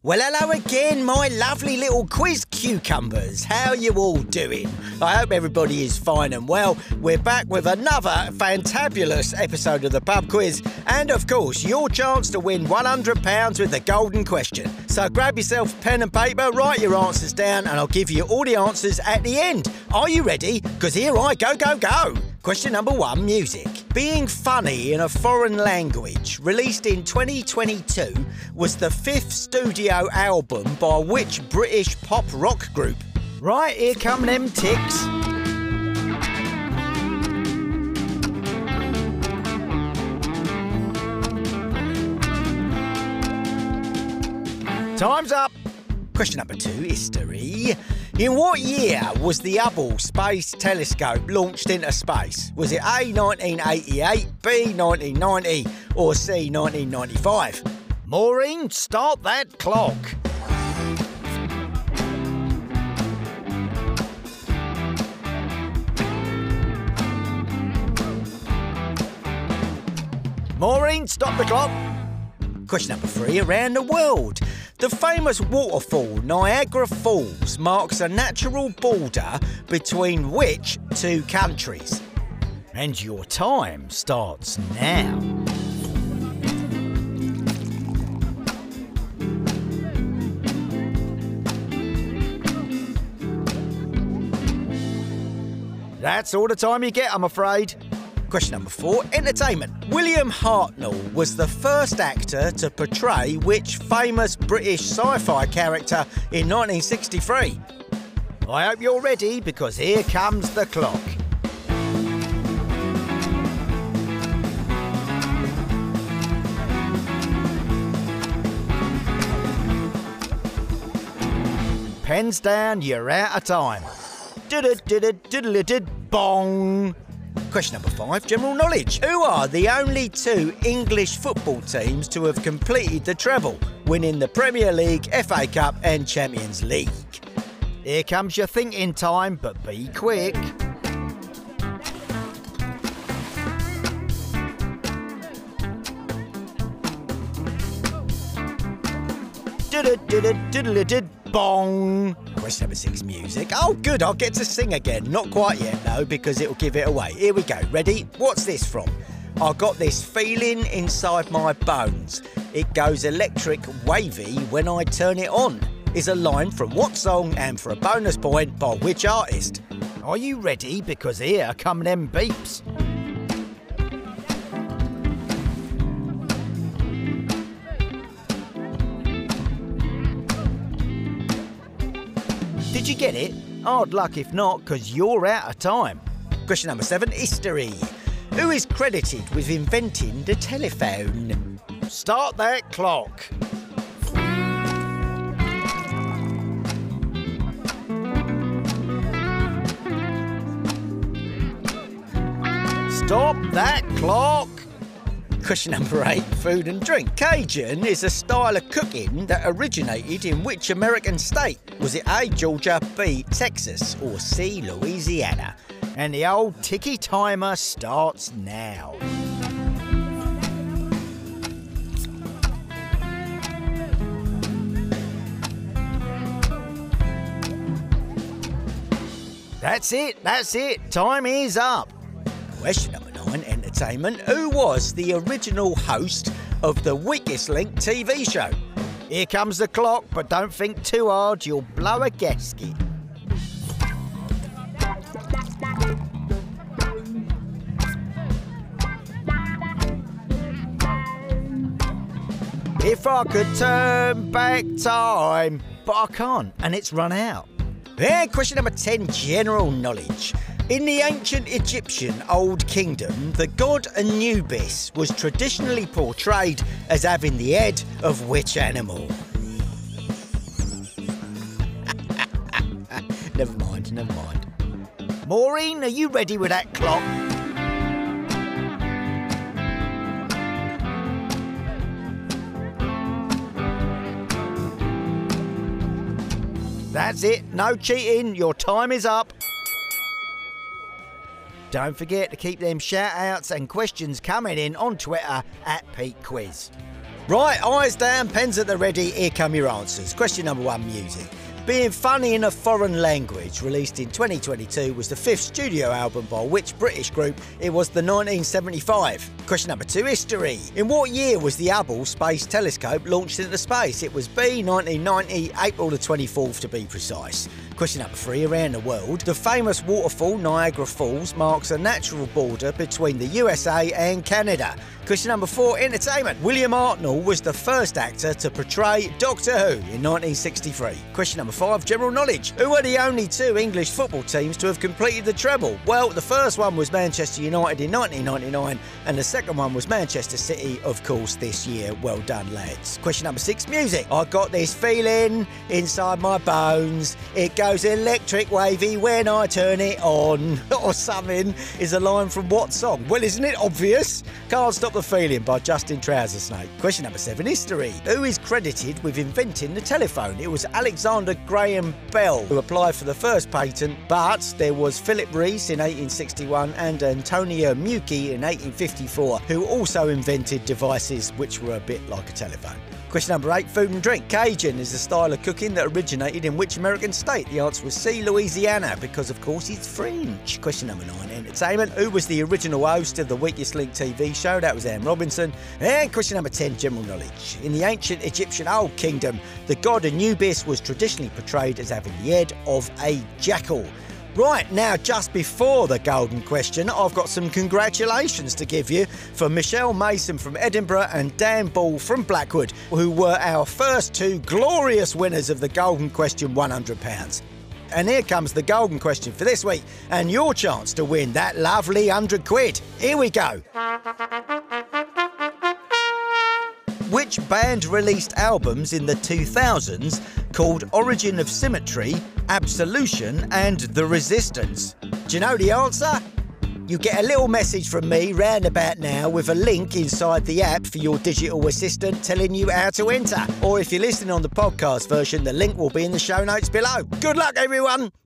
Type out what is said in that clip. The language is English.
Well, hello again, my lovely little quiz cucumbers. How you all doing? I hope everybody is fine and well. We're back with another fantabulous episode of the Pub Quiz and, of course, your chance to win £100 with the golden question. So grab yourself pen and paper, write your answers down and I'll give you all the answers at the end. Are you ready? Because here I go. Question number 1, music. Being Funny in a Foreign Language, released in 2022, was the 5th studio album by which British pop rock group? Right, here come them ticks. Time's up. Question number 2, history. In what year was the Hubble Space Telescope launched into space? Was it A, 1988, B, 1990 or C, 1995? Maureen, start that clock. Maureen, stop the clock. Question number 3, around the world. The famous waterfall Niagara Falls marks a natural border between which 2 countries? And your time starts now. That's all the time you get, I'm afraid. Question number 4, entertainment. William Hartnell was the first actor to portray which famous British sci-fi character in 1963? I hope you're ready because here comes the clock. Pens down, you're out of time. Bong. Question number 5, general knowledge. Who are the only 2 English football teams to have completed the treble, winning the Premier League, FA Cup and Champions League? Here comes your thinking time, but be quick. Bong. Question number 6, music. Oh, good, I'll get to sing again. Not quite yet, though, because it'll give it away. Here we go. Ready? What's this from? I got this feeling inside my bones. It goes electric wavy when I turn it on. Is a line from what song and for a bonus point by which artist? Are you ready? Because here come them beeps. Did you get it? Hard luck if not, because you're out of time. Question number 7, history. Who is credited with inventing the telephone? Start that clock. Stop that clock. Question number 8, food and drink. Cajun is a style of cooking that originated in which American state? Was it A, Georgia, B, Texas or C, Louisiana? And the old ticky timer starts now. That's it, time is up. Question number 9, entertainment. Who was the original host of the Weakest Link TV show? Here comes the clock, but don't think too hard, you'll blow a gasket. If I could turn back time, but I can't, and it's run out. Yeah, question number 10, general knowledge. In the ancient Egyptian Old Kingdom, the god Anubis was traditionally portrayed as having the head of which animal? Never mind. Maureen, are you ready with that clock? That's it, no cheating, your time is up. Don't forget to keep them shout-outs and questions coming in on Twitter @PeteQuiz. Right, eyes down, pens at the ready, here come your answers. Question number 1, music. Being Funny in a Foreign Language, released in 2022, was the 5th studio album by which British group? It was the 1975. Question number 2, history. In what year was the Hubble Space Telescope launched into space? It was B, 1990, April the 24th to be precise. Question number 3, around the world. The famous waterfall Niagara Falls marks a natural border between the USA and Canada. Question number 4, entertainment. William Hartnell was the first actor to portray Doctor Who in 1963. Question number 5, general knowledge. Who are the only 2 English football teams to have completed the treble? Well, the first one was Manchester United in 1999 and the second one was Manchester City, of course, this year. Well done, lads. Question number 6, music. I got this feeling inside my bones. It goes electric wavy when I turn it on. Or something is a line from what song? Well, isn't it obvious? Can't Stop the Feeling by Justin Trousersnake. Question number 7, history. Who is credited with inventing the telephone? It was Alexander Graham Bell who applied for the first patent, but there was Philip Reese in 1861 and Antonio Meucci in 1854 who also invented devices which were a bit like a telephone. Question number 8, food and drink. Cajun is a style of cooking that originated in which American state? The answer was C, Louisiana, because of course it's French. Question number 9, entertainment. Who was the original host of the Weakest Link TV show? That was Anne Robinson. And question number 10, general knowledge. In the ancient Egyptian Old Kingdom, the god Anubis was traditionally portrayed as having the head of a jackal. Right, now just before the golden question, I've got some congratulations to give you for Michelle Mason from Edinburgh and Dan Ball from Blackwood, who were our first 2 glorious winners of the golden question £100. And here comes the golden question for this week and your chance to win that lovely £100. Here we go. Which band released albums in the 2000s called Origin of Symmetry, Absolution and The Resistance? Do you know the answer? You get a little message from me round about now with a link inside the app for your digital assistant telling you how to enter. Or if you're listening on the podcast version, the link will be in the show notes below. Good luck, everyone!